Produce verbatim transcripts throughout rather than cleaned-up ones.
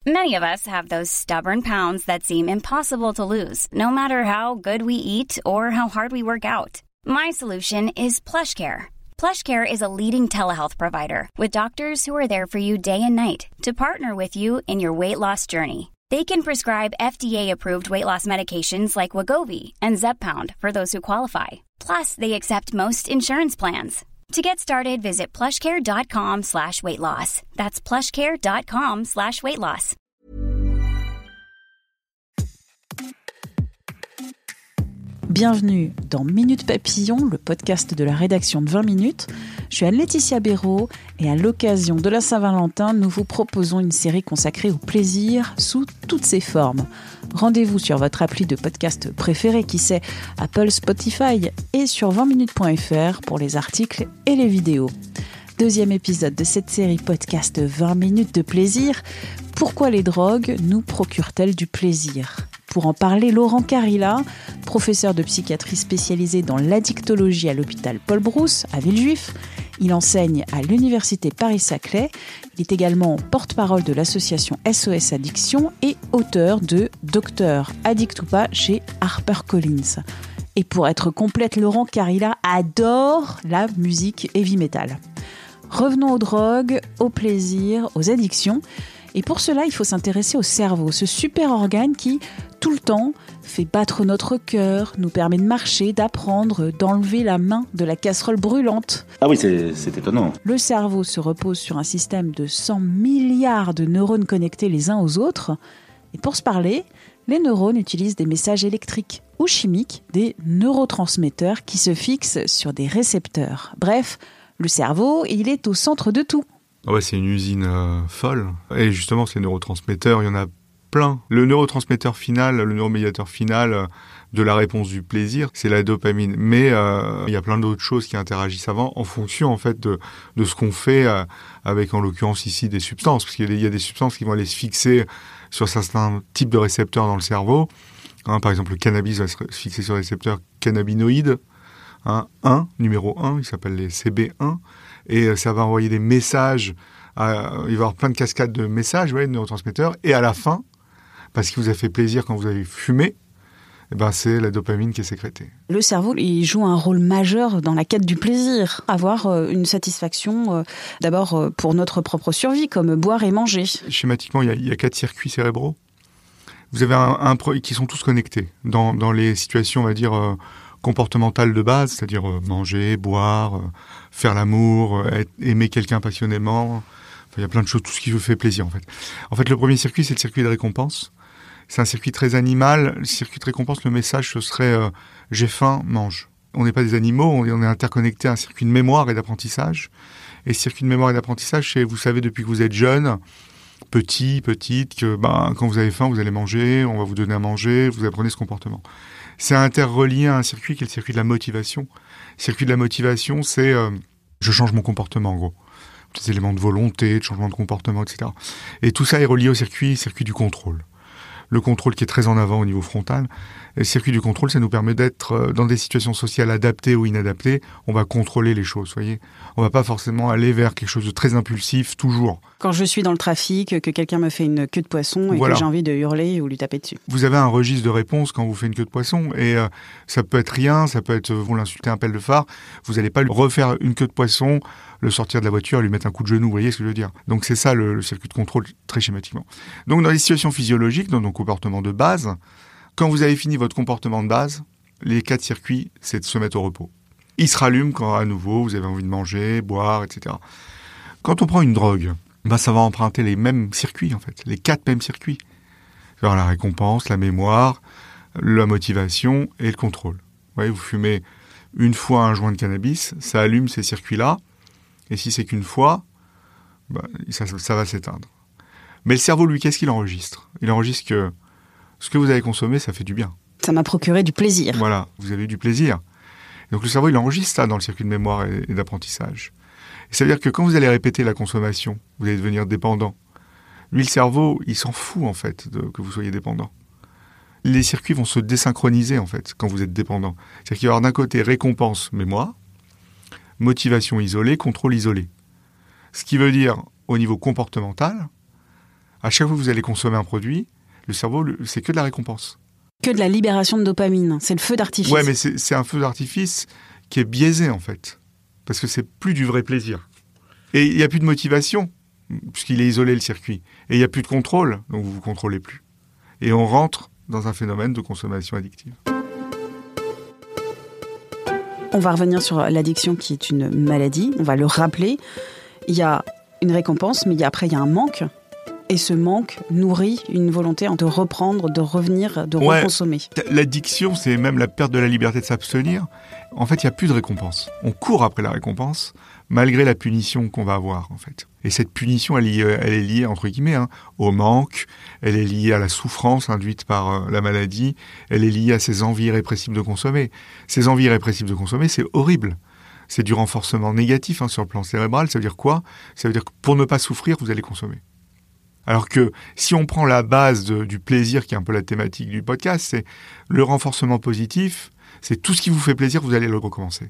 Many of us have those stubborn pounds that seem impossible to lose, no matter how good we eat or how hard we work out. My solution is PlushCare. PlushCare is a leading telehealth provider with doctors who are there for you day and night to partner with you in your weight loss journey. They can prescribe F D A-approved weight loss medications like Wegovy and Zepbound for those who qualify. Plus, they accept most insurance plans. To get started, visit plushcare.com slash weight loss. That's plushcare.com slash weight loss. Bienvenue dans Minute Papillon, le podcast de la rédaction de vingt minutes. Je suis Anne-Laetitia Béraud et à l'occasion de la Saint-Valentin, nous vous proposons une série consacrée au plaisir sous toutes ses formes. Rendez-vous sur votre appli de podcast préféré, qui c'est Apple, Spotify et sur vingt minutes point f r pour les articles et les vidéos. Deuxième épisode de cette série podcast vingt minutes de plaisir. Pourquoi les drogues nous procurent-elles du plaisir ? Pour en parler, Laurent Carilla, professeur de psychiatrie spécialisé dans l'addictologie à l'hôpital Paul Brousse à Villejuif. Il enseigne à l'université Paris-Saclay. Il est également porte-parole de l'association S O S Addiction et auteur de Docteur Addict ou pas chez HarperCollins. Et pour être complète, Laurent Carilla adore la musique heavy metal. Revenons aux drogues, au plaisir, aux addictions. Et pour cela, il faut s'intéresser au cerveau, ce super organe qui, tout le temps, fait battre notre cœur, nous permet de marcher, d'apprendre, d'enlever la main de la casserole brûlante. Ah oui, c'est, c'est étonnant. Le cerveau se repose sur un système de cent milliards de neurones connectés les uns aux autres. Et pour se parler, les neurones utilisent des messages électriques ou chimiques, des neurotransmetteurs qui se fixent sur des récepteurs. Bref, le cerveau, il est au centre de tout. Ouais, c'est une usine euh, folle. Et justement, ces neurotransmetteurs, il y en a plein. Le neurotransmetteur final, le neuromédiateur final euh, de la réponse du plaisir, c'est la dopamine. Mais euh, il y a plein d'autres choses qui interagissent avant, en fonction en fait de, de ce qu'on fait euh, avec, en l'occurrence ici, des substances. Parce qu'il y a des, il y a des substances qui vont aller se fixer sur certains types de récepteurs dans le cerveau. Hein, par exemple, le cannabis va se fixer sur les récepteurs cannabinoïdes. Hein, un, numéro un, il s'appelle les C B un. Et ça va envoyer des messages, à, il va y avoir plein de cascades de messages, ouais, de neurotransmetteurs, et à la fin, parce qu'il vous a fait plaisir quand vous avez fumé, eh ben c'est la dopamine qui est sécrétée. Le cerveau, il joue un rôle majeur dans la quête du plaisir. Avoir euh, une satisfaction, euh, d'abord euh, pour notre propre survie, comme boire et manger. Schématiquement, il y a, il y a quatre circuits cérébraux. Vous avez un, un qui sont tous connectés dans, dans les situations, on va dire, euh, comportementales de base, c'est-à-dire euh, manger, boire, euh, faire l'amour, euh, être, aimer quelqu'un passionnément. Enfin, il y a plein de choses, tout ce qui vous fait plaisir en fait. En fait, le premier circuit, c'est le circuit de récompense. C'est un circuit très animal. Le circuit de récompense, le message, ce serait euh, « j'ai faim, mange ». On n'est pas des animaux, on est, on est interconnecté à un circuit de mémoire et d'apprentissage. Et ce circuit de mémoire et d'apprentissage, c'est, vous savez, depuis que vous êtes jeune, petit, petite, que ben, quand vous avez faim, vous allez manger, on va vous donner à manger, vous apprenez ce comportement. C'est interrelié à un circuit qui est le circuit de la motivation. Le circuit de la motivation, c'est euh, je change mon comportement en gros. Des éléments de volonté, de changement de comportement, et cetera. Et tout ça est relié au circuit, circuit du contrôle. Le contrôle qui est très en avant au niveau frontal. Et le circuit du contrôle, ça nous permet d'être dans des situations sociales adaptées ou inadaptées. On va contrôler les choses, vous voyez. On va pas forcément aller vers quelque chose de très impulsif, toujours. Quand je suis dans le trafic, que quelqu'un me fait une queue de poisson et voilà, que j'ai envie de hurler ou lui taper dessus. Vous avez un registre de réponse quand vous faites une queue de poisson. Et euh, ça peut être rien, ça peut être, vous l'insultez un pelle de phare. Vous n'allez pas lui refaire une queue de poisson, le sortir de la voiture, lui mettre un coup de genou, vous voyez ce que je veux dire. Donc c'est ça le, le circuit de contrôle, très schématiquement. Donc dans les situations physiologiques, dans nos comportements de base, quand vous avez fini votre comportement de base, les quatre circuits, c'est de se mettre au repos. Ils se rallument quand à nouveau vous avez envie de manger, boire, et cetera. Quand on prend une drogue, ben ça va emprunter les mêmes circuits en fait, les quatre mêmes circuits. Alors la récompense, la mémoire, la motivation et le contrôle. Vous voyez, vous fumez une fois un joint de cannabis, ça allume ces circuits-là, et si c'est qu'une fois, ben, ça, ça va s'éteindre. Mais le cerveau, lui, qu'est-ce qu'il enregistre ? Il enregistre que ce que vous avez consommé, ça fait du bien. Ça m'a procuré du plaisir. Voilà, vous avez eu du plaisir. Et donc le cerveau, il enregistre ça dans le circuit de mémoire et, et d'apprentissage. Et ça veut dire que quand vous allez répéter la consommation, vous allez devenir dépendant. Lui, le cerveau, il s'en fout, en fait, de, que vous soyez dépendant. Les circuits vont se désynchroniser, en fait, quand vous êtes dépendant. C'est-à-dire qu'il va y avoir d'un côté récompense, mémoire, motivation isolée, contrôle isolé. Ce qui veut dire, au niveau comportemental, À chaque fois que vous allez consommer un produit, le cerveau, c'est que de la récompense. Que de la libération de dopamine, c'est le feu d'artifice. Ouais, mais c'est, c'est un feu d'artifice qui est biaisé en fait, parce que c'est plus du vrai plaisir. Et il n'y a plus de motivation, puisqu'il est isolé le circuit. Et il n'y a plus de contrôle, donc vous ne vous contrôlez plus. Et on rentre dans un phénomène de consommation addictive. On va revenir sur l'addiction qui est une maladie, on va le rappeler. Il y a une récompense, mais il y a, après il y a un manque. Et ce manque nourrit une volonté de reprendre, de revenir, de ouais, reconsommer. L'addiction, c'est même la perte de la liberté de s'abstenir. En fait, il n'y a plus de récompense. On court après la récompense, malgré la punition qu'on va avoir, en fait. Et cette punition, elle, elle est liée, entre guillemets, hein, au manque, elle est liée à la souffrance induite par euh, la maladie, elle est liée à ces envies irrépressibles de consommer. Ces envies irrépressibles de consommer, c'est horrible. C'est du renforcement négatif hein, sur le plan cérébral. Ça veut dire quoi ? Ça veut dire que pour ne pas souffrir, vous allez consommer. Alors que si on prend la base de, du plaisir, qui est un peu la thématique du podcast, c'est le renforcement positif, c'est tout ce qui vous fait plaisir, vous allez le recommencer.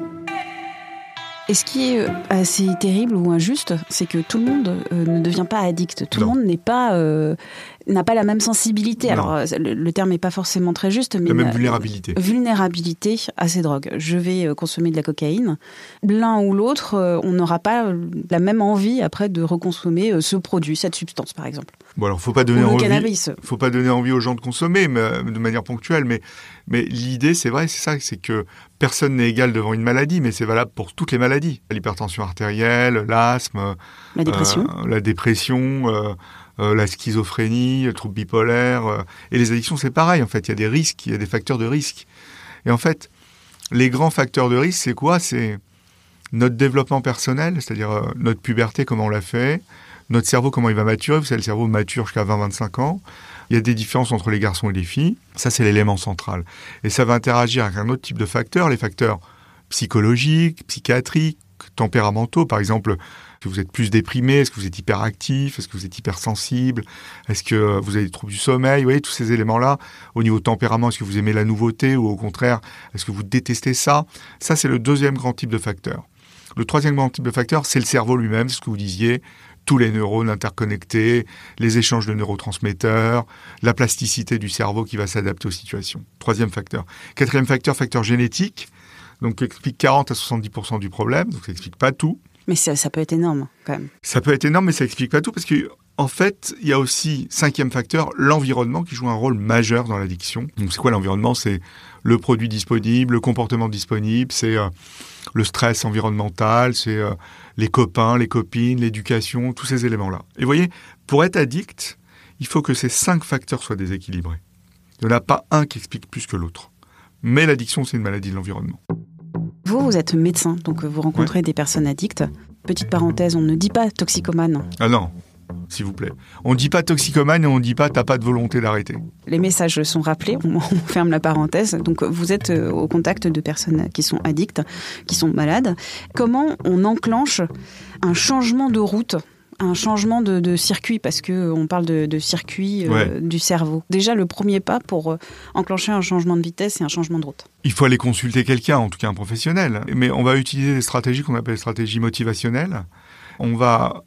Et ce qui est assez terrible ou injuste, c'est que tout le monde euh, ne devient pas addict. Tout non. le monde n'est pas, euh, n'a pas la même sensibilité. Non. Alors, le, le terme n'est pas forcément très juste, mais... La même vulnérabilité. Euh, vulnérabilité à ces drogues. Je vais euh, consommer de la cocaïne. L'un ou l'autre, euh, on n'aura pas la même envie après de reconsommer euh, ce produit, cette substance, par exemple. Bon, alors, faut pas donner envie. Faut pas donner envie aux gens de consommer, mais de manière ponctuelle. Mais, mais l'idée, c'est vrai, c'est ça, c'est que personne n'est égal devant une maladie, mais c'est valable pour toutes les maladies. L'hypertension artérielle, l'asthme, la dépression, euh, la, dépression euh, euh, la schizophrénie, le trouble bipolaire. Euh, et les addictions, c'est pareil, en fait. Il y a des risques, il y a des facteurs de risque. Et en fait, les grands facteurs de risque, c'est quoi ? C'est notre développement personnel, c'est-à-dire euh, notre puberté, comment on l'a fait, notre cerveau, comment il va maturer. Vous savez, le cerveau mature jusqu'à vingt à vingt-cinq ans. Il y a des différences entre les garçons et les filles. Ça, c'est l'élément central. Et ça va interagir avec un autre type de facteurs, les facteurs psychologiques, psychiatriques, tempéramentaux. Par exemple, est-ce que vous êtes plus déprimé ? Est-ce que vous êtes hyperactif ? Est-ce que vous êtes hypersensible ? Est-ce que vous avez des troubles du sommeil ? Vous voyez, tous ces éléments-là. Au niveau tempérament, est-ce que vous aimez la nouveauté ou au contraire, est-ce que vous détestez ça ? Ça, c'est le deuxième grand type de facteur. Le troisième grand type de facteur, c'est le cerveau lui-même, c'est ce que vous disiez. Tous les neurones interconnectés, les échanges de neurotransmetteurs, la plasticité du cerveau qui va s'adapter aux situations. Troisième facteur. Quatrième facteur, facteur génétique, donc qui explique quarante à soixante-dix pour cent du problème, donc ça n'explique pas tout. Mais ça, ça peut être énorme, quand même. Ça peut être énorme, mais ça n'explique pas tout, parce que en fait, il y a aussi, cinquième facteur, l'environnement qui joue un rôle majeur dans l'addiction. Donc c'est quoi l'environnement ? C'est le produit disponible, le comportement disponible, c'est euh, le stress environnemental, c'est euh, les copains, les copines, l'éducation, tous ces éléments-là. Et vous voyez, pour être addict, il faut que ces cinq facteurs soient déséquilibrés. Il n'y en a pas un qui explique plus que l'autre. Mais l'addiction, c'est une maladie de l'environnement. Vous, vous êtes médecin, donc vous rencontrez ouais. des personnes addictes. Petite parenthèse, on ne dit pas toxicomane. Ah non, s'il vous plaît. On ne dit pas toxicomane et on ne dit pas t'as pas de volonté d'arrêter. Les messages sont rappelés, on, on ferme la parenthèse. Donc vous êtes au contact de personnes qui sont addictes, qui sont malades. Comment on enclenche un changement de route ? Un changement de, de circuit, parce qu'on parle de, de circuit euh, ouais. du cerveau. Déjà, le premier pas pour euh, enclencher un changement de vitesse, c'est un changement de route. Il faut aller consulter quelqu'un, en tout cas un professionnel. Mais on va utiliser des stratégies qu'on appelle des stratégies motivationnelles. On va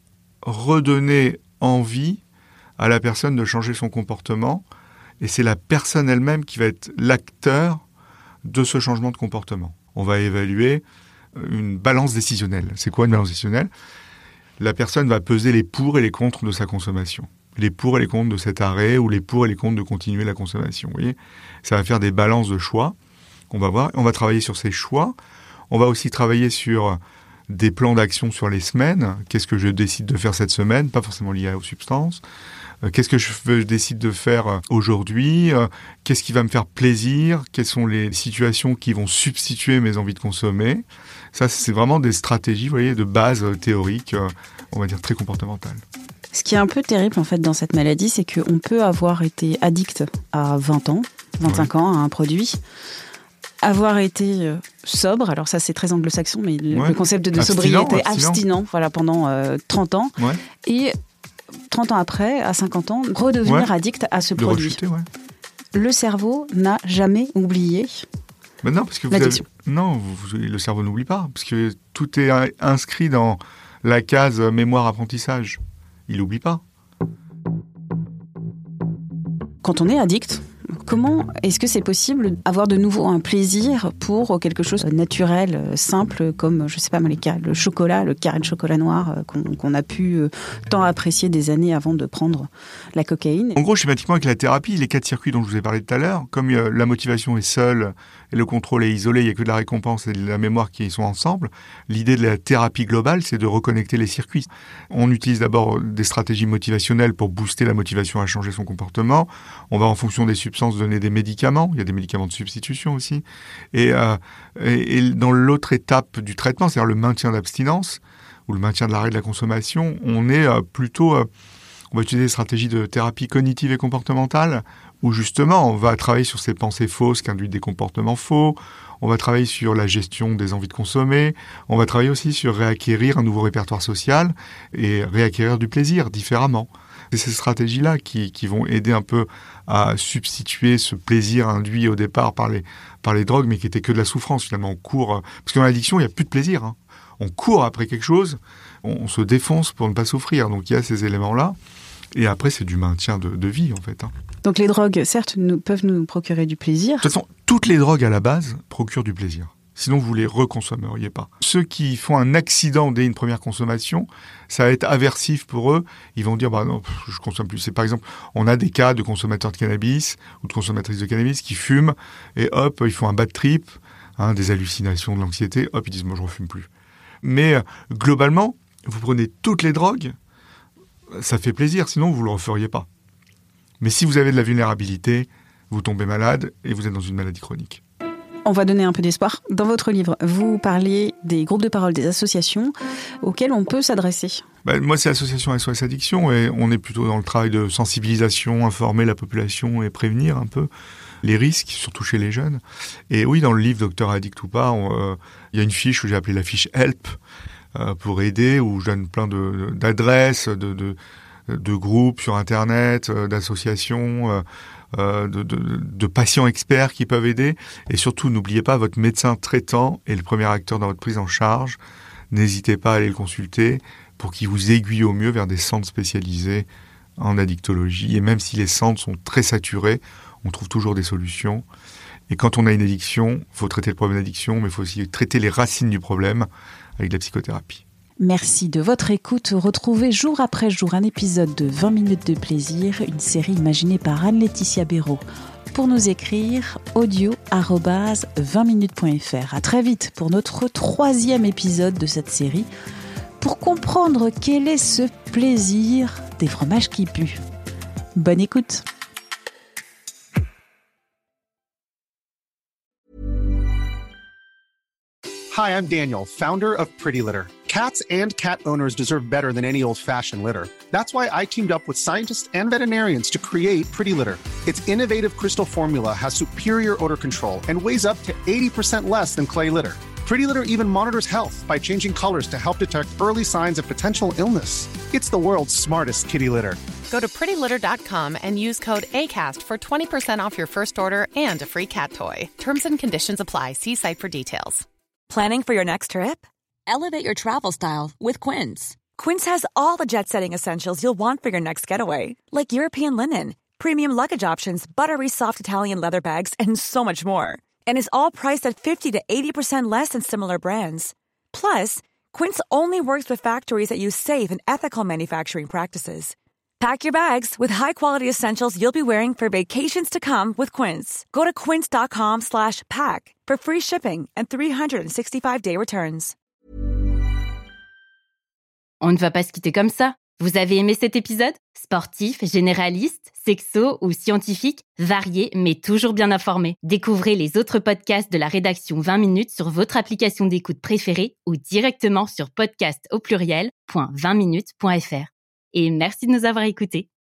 redonner envie à la personne de changer son comportement. Et c'est la personne elle-même qui va être l'acteur de ce changement de comportement. On va évaluer une balance décisionnelle. C'est quoi une balance décisionnelle ? La personne va peser les pour et les contre de sa consommation. Les pour et les contre de cet arrêt ou les pour et les contre de continuer la consommation. Vous voyez ? Ça va faire des balances de choix qu'on va voir. On va travailler sur ces choix. On va aussi travailler sur des plans d'action sur les semaines. Qu'est-ce que je décide de faire cette semaine ? Pas forcément lié aux substances. Qu'est-ce que je, je décide de faire aujourd'hui ? Qu'est-ce qui va me faire plaisir ? Quelles sont les situations qui vont substituer mes envies de consommer ? Ça, c'est vraiment des stratégies, vous voyez, de base théorique, on va dire très comportementale. Ce qui est un peu terrible, en fait, dans cette maladie, c'est qu'on peut avoir été addict à vingt ans, vingt-cinq ouais. ans à un produit, avoir été sobre, alors ça, c'est très anglo-saxon, mais ouais. le concept de sobriété, abstinent, abstinent voilà, pendant euh, trente ans, ouais. et trente ans après, à cinquante ans, redevenir ouais. addict à ce de produit. Rechuter, ouais. Le cerveau n'a jamais oublié ben non, parce que vous avez... non, vous, le cerveau n'oublie pas, parce que tout est inscrit dans la case mémoire-apprentissage. Il n'oublie pas. Quand on est addict, comment est-ce que c'est possible d'avoir de nouveau un plaisir pour quelque chose de naturel, simple, comme, je sais pas, le chocolat, le carré de chocolat noir qu'on, qu'on a pu tant apprécier des années avant de prendre la cocaïne? En gros, schématiquement, avec la thérapie, les quatre circuits dont je vous ai parlé tout à l'heure, comme la motivation est seule et le contrôle est isolé, il n'y a que de la récompense et de la mémoire qui sont ensemble, l'idée de la thérapie globale, c'est de reconnecter les circuits. On utilise d'abord des stratégies motivationnelles pour booster la motivation à changer son comportement. On va, en fonction des substances, donner des médicaments. Il y a des médicaments de substitution aussi. Et, euh, et, et dans l'autre étape du traitement, c'est-à-dire le maintien d'abstinence ou le maintien de l'arrêt de la consommation, on est euh, plutôt... Euh, on va utiliser des stratégies de thérapie cognitive et comportementale où justement on va travailler sur ces pensées fausses qui induisent des comportements faux. On va travailler sur la gestion des envies de consommer. On va travailler aussi sur réacquérir un nouveau répertoire social et réacquérir du plaisir différemment. C'est ces stratégies-là qui, qui vont aider un peu à substituer ce plaisir induit au départ par les, par les drogues, mais qui était que de la souffrance finalement. On court, parce que dans l'addiction, il n'y a plus de plaisir. Hein. On court après quelque chose, on, on se défonce pour ne pas souffrir. Donc il y a ces éléments-là. Et après, c'est du maintien de, de vie, en fait. Hein. Donc les drogues, certes, nous, peuvent nous procurer du plaisir. De toute façon, toutes les drogues, à la base, procurent du plaisir. Sinon, vous les reconsommeriez pas. Ceux qui font un accident dès une première consommation, ça va être aversif pour eux. Ils vont dire, bah non, je consomme plus. C'est par exemple, on a des cas de consommateurs de cannabis ou de consommatrices de cannabis qui fument et hop, ils font un bad trip, hein, des hallucinations, de l'anxiété. Hop, ils disent, moi, je refume plus. Mais euh, globalement, vous prenez toutes les drogues, ça fait plaisir, sinon vous ne le referiez pas. Mais si vous avez de la vulnérabilité, vous tombez malade et vous êtes dans une maladie chronique. On va donner un peu d'espoir. Dans votre livre, vous parlez des groupes de parole, des associations auxquelles on peut s'adresser. Ben, moi, c'est l'association S O S Addiction et on est plutôt dans le travail de sensibilisation, informer la population et prévenir un peu les risques, surtout chez les jeunes. Et oui, dans le livre Docteur Addict ou pas, il euh, y a une fiche que j'ai appelée la fiche Help, pour aider, où je donne plein de, d'adresses, de, de, de groupes sur Internet, d'associations, de, de, de patients experts qui peuvent aider. Et surtout, n'oubliez pas, votre médecin traitant est le premier acteur dans votre prise en charge. N'hésitez pas à aller le consulter pour qu'il vous aiguille au mieux vers des centres spécialisés en addictologie. Et même si les centres sont très saturés, on trouve toujours des solutions. Et quand on a une addiction, il faut traiter le problème d'addiction, mais il faut aussi traiter les racines du problème avec de la psychothérapie. Merci de votre écoute. Retrouvez jour après jour un épisode de vingt minutes de plaisir, une série imaginée par Anne-Laetitia Béraud. Pour nous écrire, audio arobase vingt minutes point f r. À très vite pour notre troisième épisode de cette série, pour comprendre quel est ce plaisir des fromages qui puent. Bonne écoute. Hi, I'm Daniel, founder of Pretty Litter. Cats and cat owners deserve better than any old-fashioned litter. That's why I teamed up with scientists and veterinarians to create Pretty Litter. Its innovative crystal formula has superior odor control and weighs up to eighty percent less than clay litter. Pretty Litter even monitors health by changing colors to help detect early signs of potential illness. It's the world's smartest kitty litter. Go to pretty litter dot com and use code ACAST for twenty percent off your first order and a free cat toy. Terms and conditions apply. See site for details. Planning for your next trip? Elevate your travel style with Quince. Quince has all the jet-setting essentials you'll want for your next getaway, like European linen, premium luggage options, buttery soft Italian leather bags, and so much more. And is all priced at fifty to eighty percent less than similar brands. Plus, Quince only works with factories that use safe and ethical manufacturing practices. Pack your bags with high-quality essentials you'll be wearing for vacations to come with Quince. Go to quince.com slash pack for free shipping and three sixty-five day returns. On ne va pas se quitter comme ça. Vous avez aimé cet épisode ? Sportif, généraliste, sexo ou scientifique, varié mais toujours bien informé. Découvrez les autres podcasts de la rédaction vingt minutes sur votre application d'écoute préférée ou directement sur podcast au pluriel point vingt minutes point f r. Et merci de nous avoir écoutés.